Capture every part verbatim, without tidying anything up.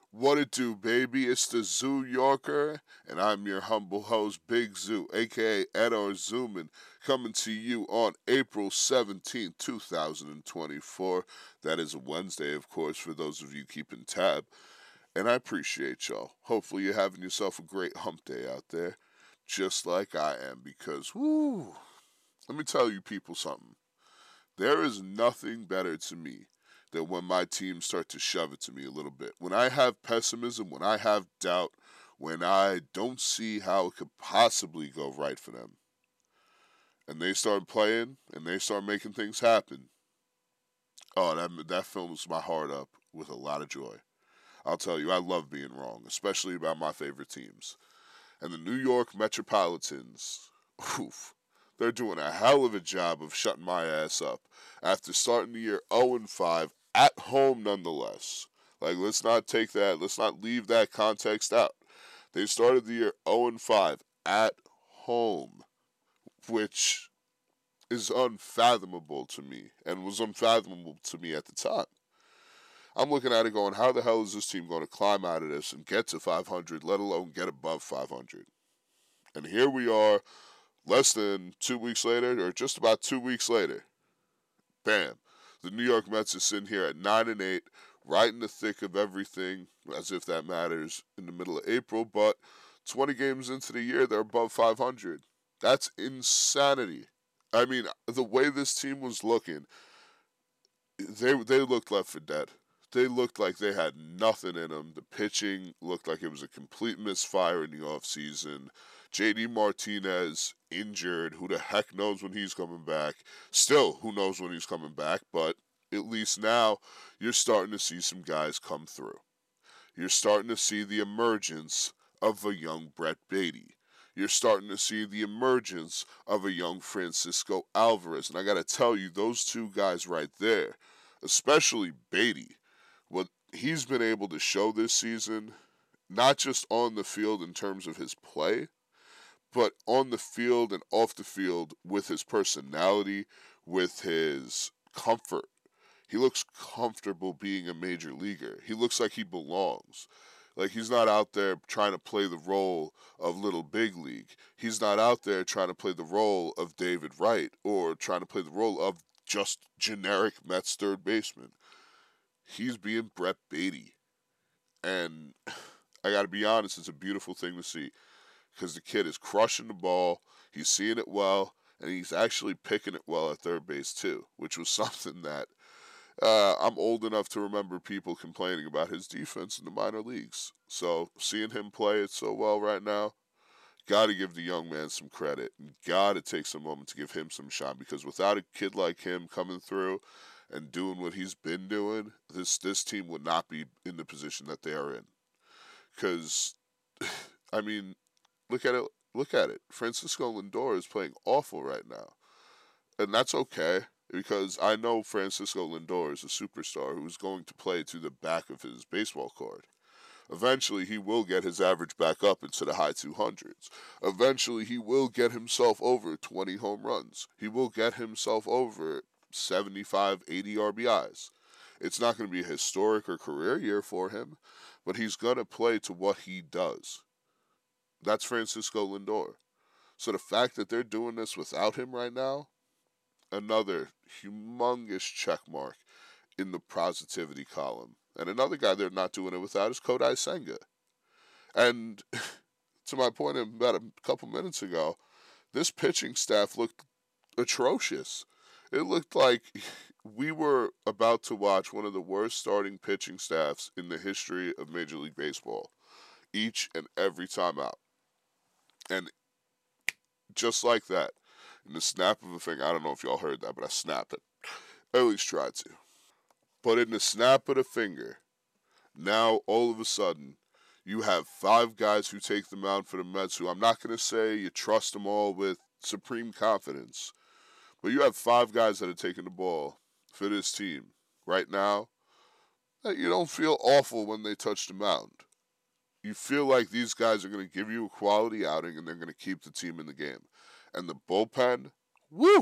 What it do, baby? It's the Zoo Yorker, and I'm your humble host, Big Zoo, aka Edar Zoomin, coming to you on April seventeenth, two thousand twenty-four. That is a Wednesday, of course, for those of you keeping tab. And I appreciate y'all. Hopefully, you're having yourself a great hump day out there, just like I am, because, whoo, let me tell you people something. There is nothing better to me than when my teams start to shove it to me a little bit. When I have pessimism, when I have doubt, when I don't see how it could possibly go right for them, and they start playing and they start making things happen. Oh, that that fills my heart up with a lot of joy. I'll tell you, I love being wrong, especially about my favorite teams. And the New York Metropolitans, oof, they're doing a hell of a job of shutting my ass up after starting the year oh and five at home nonetheless. Like, let's not take that, let's not leave that context out. They started the year oh and five at home, which is unfathomable to me and was unfathomable to me at the time. I'm looking at it going, how the hell is this team going to climb out of this and get to five hundred, let alone get above five hundred? And here we are, less than two weeks later, or just about two weeks later. Bam. The New York Mets are sitting here at nine and eight, right in the thick of everything, as if that matters, in the middle of April. But twenty games into the year, they're above five hundred. That's insanity. I mean, the way this team was looking, they they looked left for dead. They looked like they had nothing in them. The pitching looked like it was a complete misfire in the offseason. J D Martinez injured. Who the heck knows when he's coming back? Still, who knows when he's coming back? But at least now you're starting to see some guys come through. You're starting to see the emergence of a young Brett Beatty. You're starting to see the emergence of a young Francisco Alvarez. And I got to tell you, those two guys right there, especially Beatty, what he's been able to show this season, not just on the field in terms of his play, but on the field and off the field with his personality, with his comfort. He looks comfortable being a major leaguer. He looks like he belongs. Like, he's not out there trying to play the role of little big league. He's not out there trying to play the role of David Wright or trying to play the role of just generic Mets third baseman. He's being Brett Beatty. And I got to be honest, it's a beautiful thing to see because the kid is crushing the ball, he's seeing it well, and he's actually picking it well at third base too, which was something that uh, I'm old enough to remember people complaining about his defense in the minor leagues. So seeing him play it so well right now, got to give the young man some credit and got to take some moment to give him some shine because without a kid like him coming through and doing what he's been doing, this this team would not be in the position that they are in. Because, I mean, look at it. Look at it. Francisco Lindor is playing awful right now, and that's okay because I know Francisco Lindor is a superstar who's going to play to the back of his baseball card. Eventually, he will get his average back up into the high two hundreds. Eventually, he will get himself over twenty home runs. He will get himself over seventy-five, eighty R B Is. It's not going to be a historic or career year for him, but he's going to play to what he does. That's Francisco Lindor. So the fact that they're doing this without him right now, another humongous check mark in the positivity column. And another guy they're not doing it without is Kodai Senga. And to my point about a couple minutes ago, this pitching staff looked atrocious. It looked like we were about to watch one of the worst starting pitching staffs in the history of Major League Baseball, each and every time out. And just like that, in the snap of a finger, I don't know if y'all heard that, but I snapped it. I at least tried to. But in the snap of the finger, now all of a sudden, you have five guys who take the mound for the Mets who I'm not going to say you trust them all with supreme confidence, but you have five guys that are taking the ball for this team right now that you don't feel awful when they touch the mound. You feel like these guys are going to give you a quality outing and they're going to keep the team in the game. And the bullpen, woo!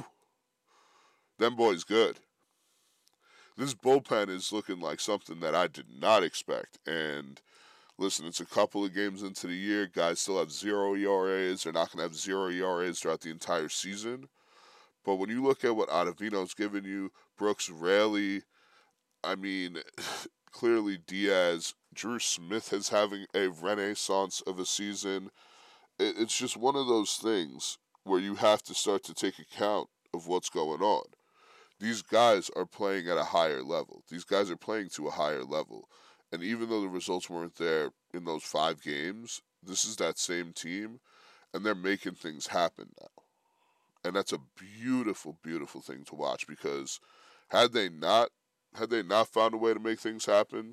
Them boys good. This bullpen is looking like something that I did not expect. And Listen, it's a couple of games into the year. Guys still have zero E R As. They're not going to have zero E R As throughout the entire season. But when you look at what Ottavino's given you, Brooks Raley, I mean, clearly Diaz, Drew Smith is having a renaissance of a season. It's just one of those things where you have to start to take account of what's going on. These guys are playing at a higher level. These guys are playing to a higher level. And even though the results weren't there in those five games, this is that same team, and they're making things happen now. And that's a beautiful, beautiful thing to watch, because had they not had they not found a way to make things happen,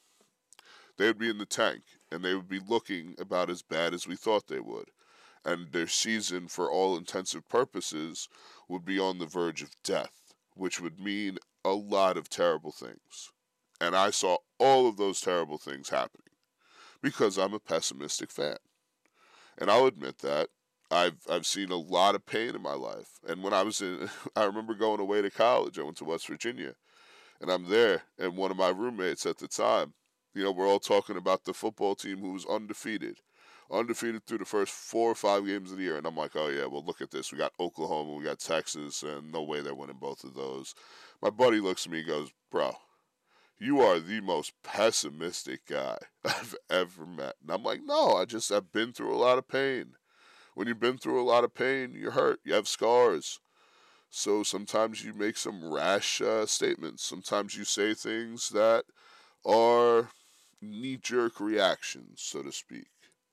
they would be in the tank, and they would be looking about as bad as we thought they would. And their season, for all intensive purposes, would be on the verge of death, which would mean a lot of terrible things. And I saw all of those terrible things happening because I'm a pessimistic fan. And I'll admit that. I've I've seen a lot of pain in my life. And when I was in, I remember going away to college. I went to West Virginia. And I'm there, and one of my roommates at the time, you know, we're all talking about the football team who was undefeated. Undefeated through the first four or five games of the year. And I'm like, oh, yeah, well, look at this. We got Oklahoma, we got Texas, and no way they're winning both of those. My buddy looks at me and goes, bro, you are the most pessimistic guy I've ever met. And I'm like, no, I just, I've been through a lot of pain. When you've been through a lot of pain, you're hurt, you have scars. So sometimes you make some rash uh, statements. Sometimes you say things that are knee-jerk reactions, so to speak.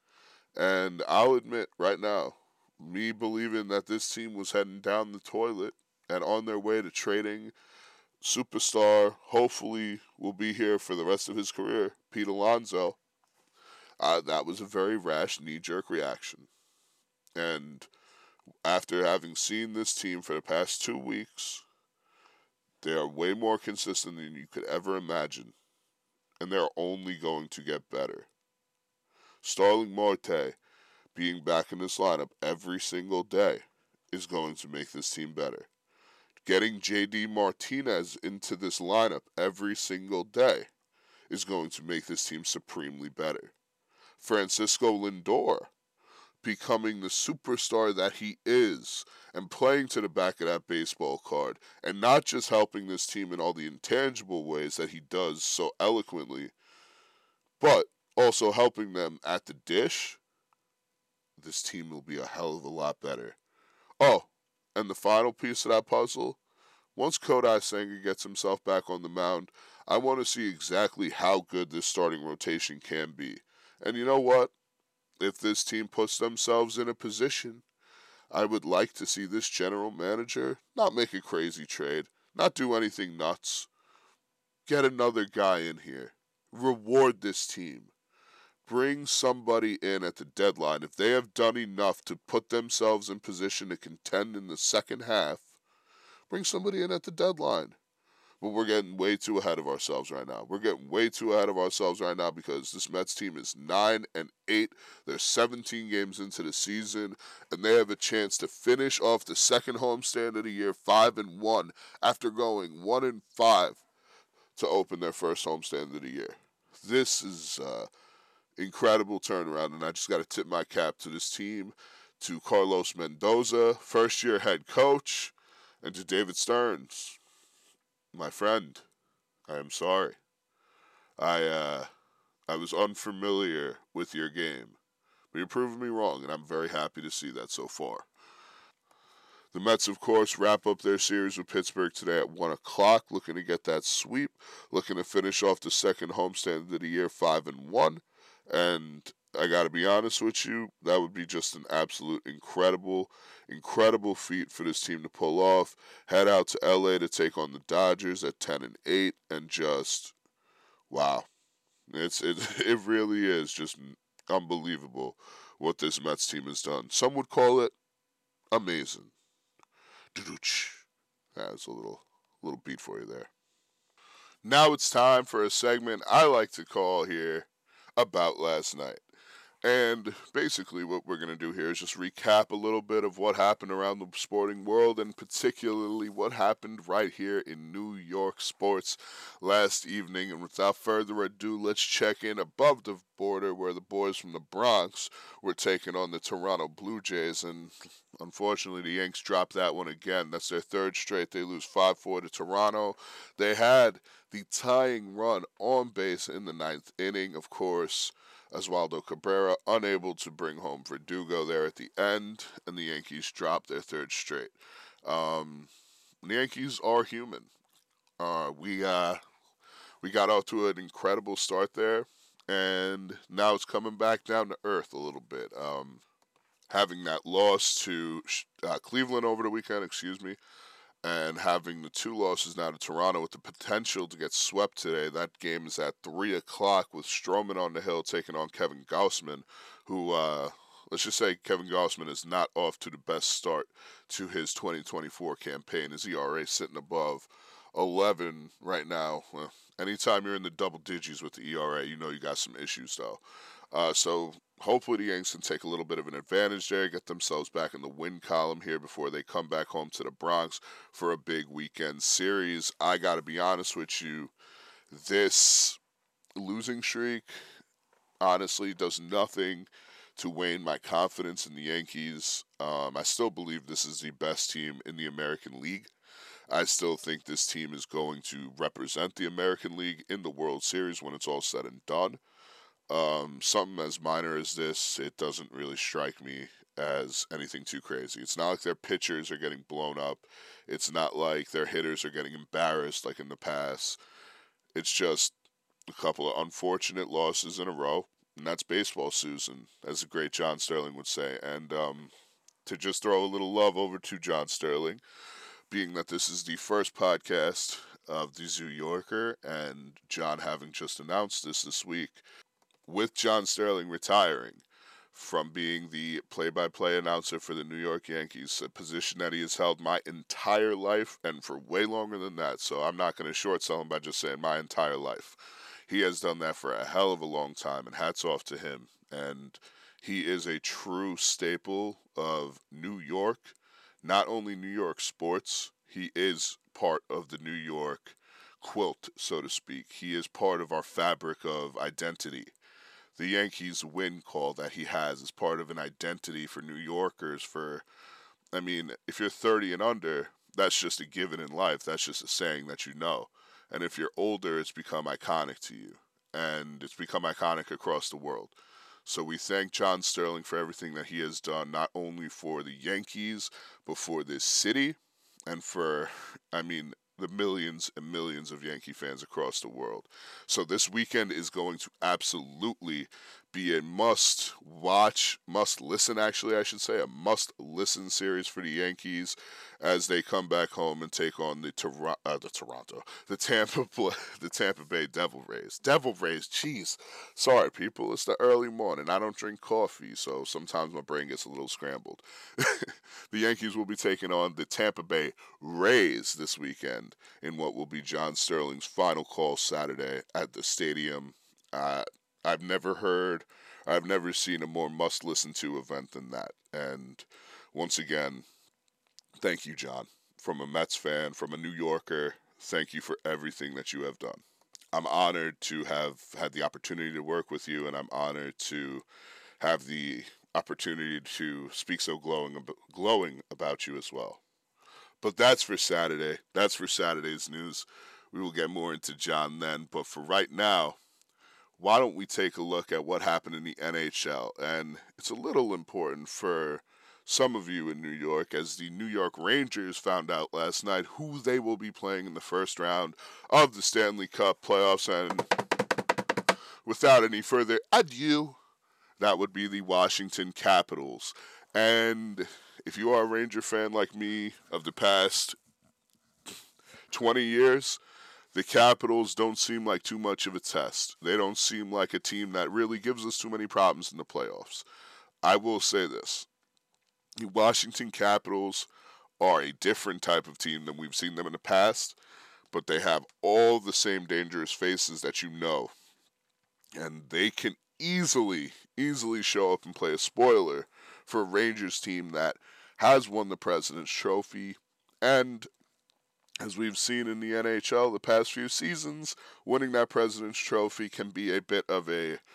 And I'll admit right now, me believing that this team was heading down the toilet and on their way to trading superstar, hopefully will be here for the rest of his career, Pete Alonso, uh, that was a very rash knee-jerk reaction. And after having seen this team for the past two weeks, they are way more consistent than you could ever imagine. And they're only going to get better. Starling Marte being back in this lineup every single day is going to make this team better. Getting J D Martinez into this lineup every single day is going to make this team supremely better. Francisco Lindor becoming the superstar that he is and playing to the back of that baseball card, and not just helping this team in all the intangible ways that he does so eloquently, but also helping them at the dish, this team will be a hell of a lot better. Oh, and the final piece of that puzzle, once Kodai Senga gets himself back on the mound, I want to see exactly how good this starting rotation can be. And you know what? If this team puts themselves in a position, I would like to see this general manager not make a crazy trade, not do anything nuts. Get another guy in here. Reward this team. Bring somebody in at the deadline. If they have done enough to put themselves in position to contend in the second half, bring somebody in at the deadline. But we're getting way too ahead of ourselves right now. We're getting way too ahead of ourselves right now because this Mets team is nine and eight. They're seventeen games into the season, and they have a chance to finish off the second homestand of the year five and one after going one and five to open their first homestand of the year. This is uh, incredible turnaround, and I just got to tip my cap to this team, to Carlos Mendoza, first-year head coach, and to David Stearns. My friend, I am sorry. I uh, I was unfamiliar with your game, but you're proving me wrong, and I'm very happy to see that so far. The Mets, of course, wrap up their series with Pittsburgh today at one o'clock, looking to get that sweep, looking to finish off the second homestand of the year five and one, and I got to be honest with you, that would be just an absolute incredible, incredible feat for this team to pull off. Head out to L A to take on the Dodgers at ten and eight, and just, wow. It's it, it really is just unbelievable what this Mets team has done. Some would call it amazing. That's a little, little beat for you there. Now it's time for a segment I like to call here About Last Night. And basically what we're going to do here is just recap a little bit of what happened around the sporting world, and particularly what happened right here in New York sports last evening. And without further ado, let's check in above the border where the boys from the Bronx were taking on the Toronto Blue Jays, and unfortunately the Yanks dropped that one again. That's their third straight. They lose five four to Toronto. They had the tying run on base in the ninth inning, of course. Oswaldo Cabrera unable to bring home Verdugo there at the end, and the Yankees dropped their third straight. Um, the Yankees are human. Uh, we uh, we got off to an incredible start there, and now it's coming back down to earth a little bit. Um, having that loss to uh, Cleveland over the weekend, excuse me, and having the two losses now to Toronto with the potential to get swept today. That game is at three o'clock with Stroman on the hill taking on Kevin Gausman, who, uh, let's just say Kevin Gausman is not off to the best start to his twenty twenty-four campaign. His E R A sitting above eleven right now. Well, anytime you're in the double digits with the E R A, you know you got some issues, though. Uh, so hopefully the Yanks can take a little bit of an advantage there, get themselves back in the win column here before they come back home to the Bronx for a big weekend series. I got to be honest with you, this losing streak honestly does nothing to wane my confidence in the Yankees. Um, I still believe this is the best team in the American League. I still think this team is going to represent the American League in the World Series when it's all said and done. Um, something as minor as this, it doesn't really strike me as anything too crazy. It's not like their pitchers are getting blown up. It's not like their hitters are getting embarrassed like in the past. It's just a couple of unfortunate losses in a row, and that's baseball, Susan, as the great John Sterling would say. And um, to just throw a little love over to John Sterling, being that this is the first podcast of the Zoo Yorker, and John having just announced this this week, with John Sterling retiring from being the play-by-play announcer for the New York Yankees, a position that he has held my entire life and for way longer than that, so I'm not going to short sell him by just saying my entire life. He has done that for a hell of a long time, and hats off to him. And he is a true staple of New York, not only New York sports, he is part of the New York quilt, so to speak. He is part of our fabric of identity. The Yankees win call that he has is part of an identity for New Yorkers. For, I mean, if you're thirty and under, that's just a given in life. That's just a saying that you know. And if you're older, it's become iconic to you. And it's become iconic across the world. So we thank John Sterling for everything that he has done, not only for the Yankees, but for this city, and for, I mean, the millions and millions of Yankee fans across the world. So this weekend is going to absolutely be a must-watch, must-listen, actually, I should say, a must-listen series for the Yankees as they come back home and take on the, Tor- uh, the Toronto, the Tampa, the Tampa Bay Devil Rays. Devil Rays, jeez. Sorry, people, it's the early morning. I don't drink coffee, so sometimes my brain gets a little scrambled. The Yankees will be taking on the Tampa Bay Rays this weekend in what will be John Sterling's final call Saturday at the stadium. Uh, I've never heard, I've never seen a more must-listen-to event than that. And once again, thank you, John. From a Mets fan, from a New Yorker, thank you for everything that you have done. I'm honored to have had the opportunity to work with you, and I'm honored to have the opportunity to speak so glowing, glowing about you as well. But that's for Saturday. That's for Saturday's news. We will get more into John then. But for right now, why don't we take a look at what happened in the N H L? And it's a little important for some of you in New York, as the New York Rangers found out last night who they will be playing in the first round of the Stanley Cup playoffs. And without any further ado, that would be the Washington Capitals. And if you are a Ranger fan like me of the past twenty years, the Capitals don't seem like too much of a test. They don't seem like a team that really gives us too many problems in the playoffs. I will say this. The Washington Capitals are a different type of team than we've seen them in the past, but they have all the same dangerous faces that you know. And they can easily, easily show up and play a spoiler for a Rangers team that has won the President's Trophy, and as we've seen in the N H L the past few seasons, winning that President's Trophy can be a bit of a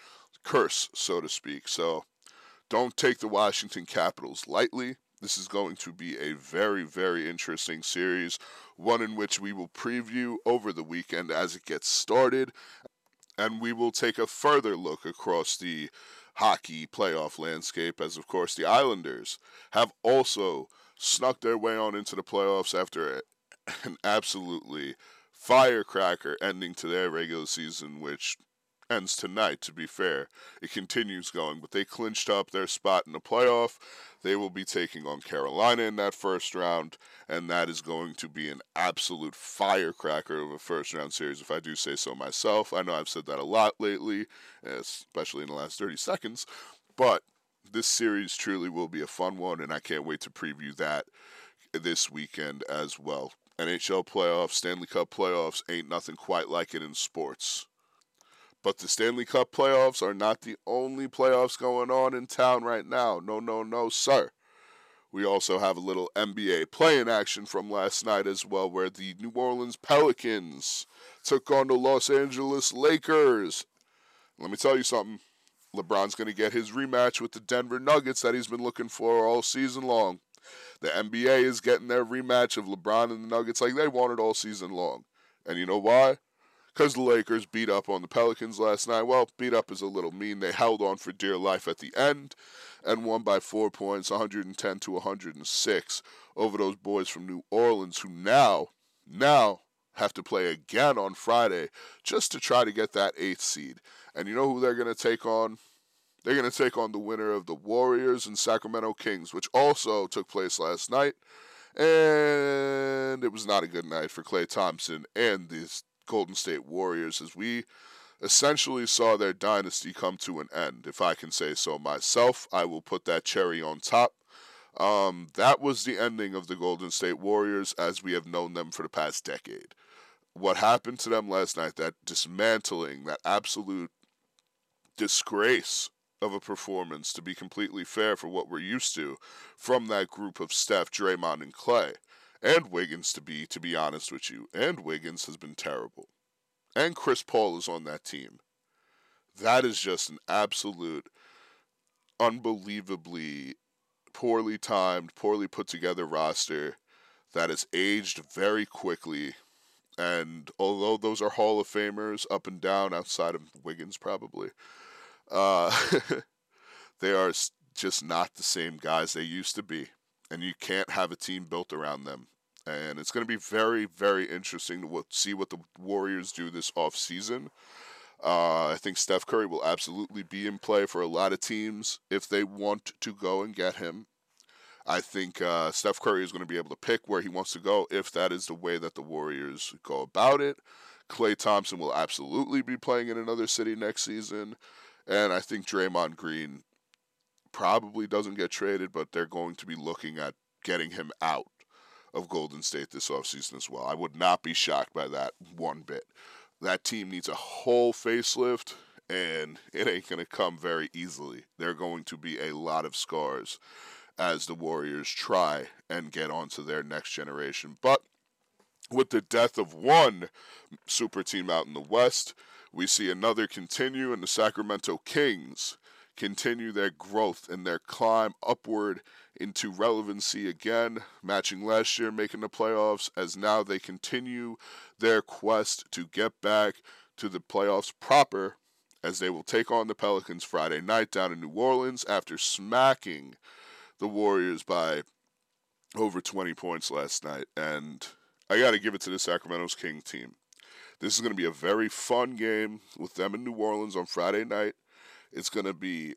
curse, so to speak. So don't take the Washington Capitals lightly. This is going to be a very, very interesting series, one in which we will preview over the weekend as it gets started, and we will take a further look across the hockey playoff landscape, as of course the Islanders have also snuck their way on into the playoffs after an absolutely firecracker ending to their regular season, which ends tonight, to be fair. It continues going, but they clinched up their spot in the playoff. They will be taking on Carolina in that first round, and that is going to be an absolute firecracker of a first round series, if I do say so myself. I know I've said that a lot lately, especially in the last thirty seconds, but this series truly will be a fun one, and I can't wait to preview that this weekend as well. N H L playoffs, Stanley Cup playoffs, ain't nothing quite like it in sports. But the Stanley Cup playoffs are not the only playoffs going on in town right now. No, no, no, sir. We also have a little N B A play-in action from last night as well, where the New Orleans Pelicans took on the Los Angeles Lakers. Let me tell you something. LeBron's going to get his rematch with the Denver Nuggets that he's been looking for all season long. The N B A is getting their rematch of LeBron and the Nuggets like they wanted all season long. And you know why? Because the Lakers beat up on the Pelicans last night. Well, beat up is a little mean. They held on for dear life at the end and won by four points, one hundred ten to one hundred six, over those boys from New Orleans, who now, now have to play again on Friday just to try to get that eighth seed. And you know who they're going to take on? They're going to take on the winner of the Warriors and Sacramento Kings, which also took place last night. And it was not a good night for Klay Thompson and these Golden State Warriors, as we essentially saw their dynasty come to an end. If I can say so myself, I will put that cherry on top. Um, that was the ending of the Golden State Warriors as we have known them for the past decade. What happened to them last night, that dismantling, that absolute disgrace of a performance, to be completely fair for what we're used to from that group of Steph, Draymond, and Klay. And Wiggins, to be to be honest with you. And Wiggins has been terrible. And Chris Paul is on that team. That is just an absolute, unbelievably poorly timed, poorly put together roster that has aged very quickly. And although those are Hall of Famers up and down, outside of Wiggins probably, uh, they are just not the same guys they used to be. And you can't have a team built around them. And it's going to be very, very interesting to see what the Warriors do this offseason. Uh, I think Steph Curry will absolutely be in play for a lot of teams if they want to go and get him. I think uh, Steph Curry is going to be able to pick where he wants to go if that is the way that the Warriors go about it. Klay Thompson will absolutely be playing in another city next season. And I think Draymond Green probably doesn't get traded, but they're going to be looking at getting him out of Golden State this offseason as well. I would not be shocked by that one bit. That team needs a whole facelift, and it ain't going to come very easily. There are going to be a lot of scars as the Warriors try and get onto their next generation. But with the death of one super team out in the West, we see another continue, and the Sacramento Kings continue their growth and their climb upward into relevancy again, matching last year, making the playoffs, as now they continue their quest to get back to the playoffs proper, as they will take on the Pelicans Friday night down in New Orleans after smacking the Warriors by over twenty points last night. And I got to give it to the Sacramento's King team. This is going to be a very fun game with them in New Orleans on Friday night. It's going to be,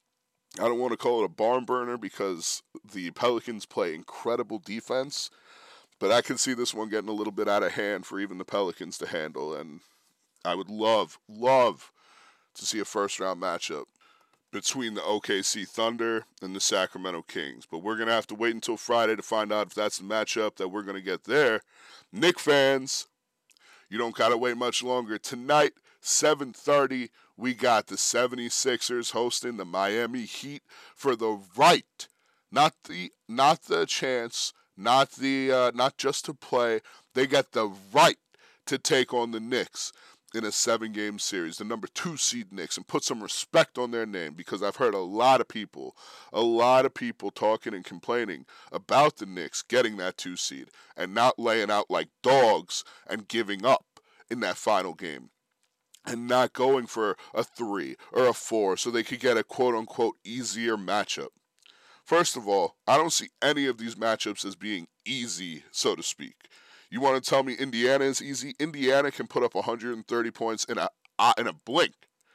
I don't want to call it a barn burner because the Pelicans play incredible defense, but I can see this one getting a little bit out of hand for even the Pelicans to handle, and I would love, love to see a first-round matchup between the O K C Thunder and the Sacramento Kings. But we're going to have to wait until Friday to find out if that's the matchup that we're going to get there. Knicks fans, you don't got to wait much longer. Tonight, seven thirty, we got the seventy-sixers hosting the Miami Heat for the right, not the not the chance, not the uh, not just to play. They got the right to take on the Knicks in a seven-game series, the number two seed Knicks, and put some respect on their name, because I've heard a lot of people, a lot of people talking and complaining about the Knicks getting that two seed and not laying out like dogs and giving up in that final game and not going for a three or a four so they could get a quote-unquote easier matchup. First of all, I don't see any of these matchups as being easy, so to speak. You want to tell me Indiana is easy? Indiana can put up one hundred thirty points in a uh, in a blink.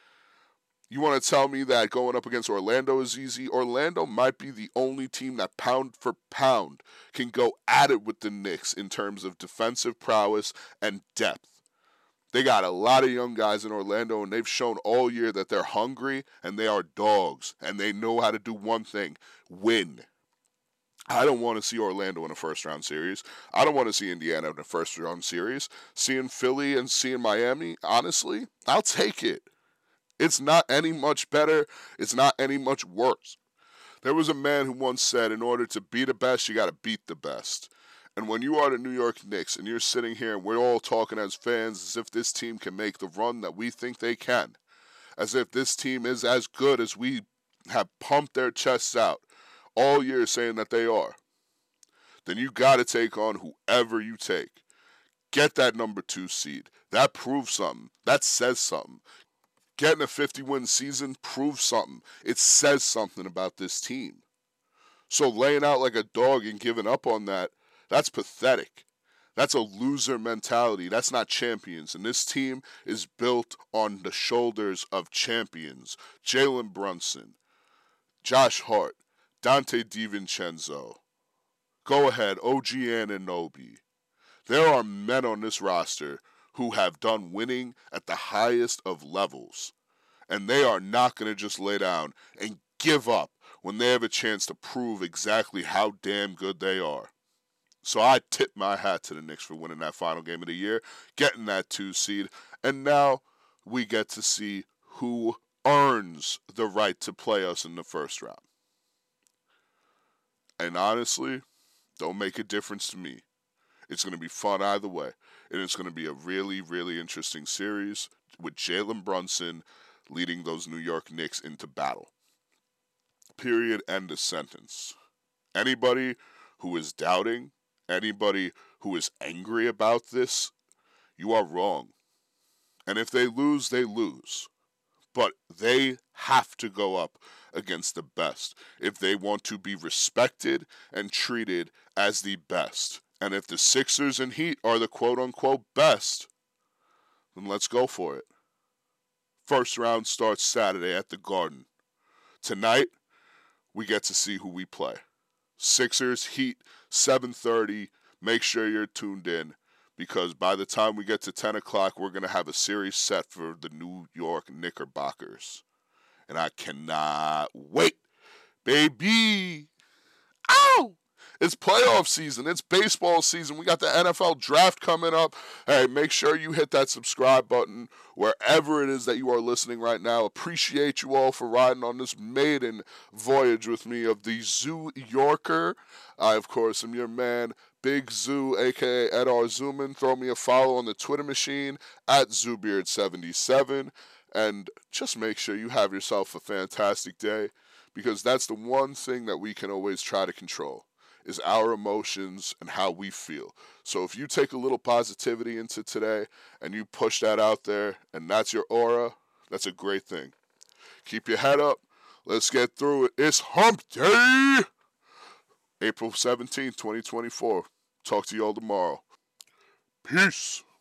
You want to tell me that going up against Orlando is easy? Orlando might be the only team that pound for pound can go at it with the Knicks in terms of defensive prowess and depth. They got a lot of young guys in Orlando, and they've shown all year that they're hungry and they are dogs, and they know how to do one thing: win. I don't want to see Orlando in a first-round series. I don't want to see Indiana in a first-round series. Seeing Philly and seeing Miami, honestly, I'll take it. It's not any much better. It's not any much worse. There was a man who once said, in order to be the best, you got to beat the best. And when you are the New York Knicks and you're sitting here and we're all talking as fans as if this team can make the run that we think they can, as if this team is as good as we have pumped their chests out all year saying that they are, then you got to take on whoever you take. Get that number two seed. That proves something. That says something. Getting a fifty-win season proves something. It says something about this team. So laying out like a dog and giving up on that, that's pathetic. That's a loser mentality. That's not champions. And this team is built on the shoulders of champions. Jalen Brunson, Josh Hart, Dante DiVincenzo. Go ahead, O G Anunoby. There are men on this roster who have done winning at the highest of levels. And they are not going to just lay down and give up when they have a chance to prove exactly how damn good they are. So I tip my hat to the Knicks for winning that final game of the year, getting that two seed, and now we get to see who earns the right to play us in the first round. And honestly, don't make a difference to me. It's going to be fun either way. And it's going to be a really, really interesting series with Jalen Brunson leading those New York Knicks into battle. Period. End of sentence. Anybody who is doubting, anybody who is angry about this, you are wrong. And if they lose, they lose. But they have to go up against the best if they want to be respected and treated as the best. And if the Sixers and Heat are the quote-unquote best, then let's go for it. First round starts Saturday at the Garden. Tonight, we get to see who we play. Sixers, Heat, seven thirty. Make sure you're tuned in, because by the time we get to ten o'clock, we're going to have a series set for the New York Knickerbockers. And I cannot wait, baby. Ow! It's playoff season. It's baseball season. We got the N F L draft coming up. Hey, make sure you hit that subscribe button wherever it is that you are listening right now. Appreciate you all for riding on this maiden voyage with me of the Zoo Yorker. I, of course, am your man, Big Zoo, a k a. Ed R. Zooman. Throw me a follow on the Twitter machine at Zoobeard seventy-seven. And just make sure you have yourself a fantastic day, because that's the one thing that we can always try to control, is our emotions and how we feel. So if you take a little positivity into today and you push that out there and that's your aura, that's a great thing. Keep your head up. Let's get through it. It's hump day! April seventeenth, twenty twenty-four. Talk to you all tomorrow. Peace.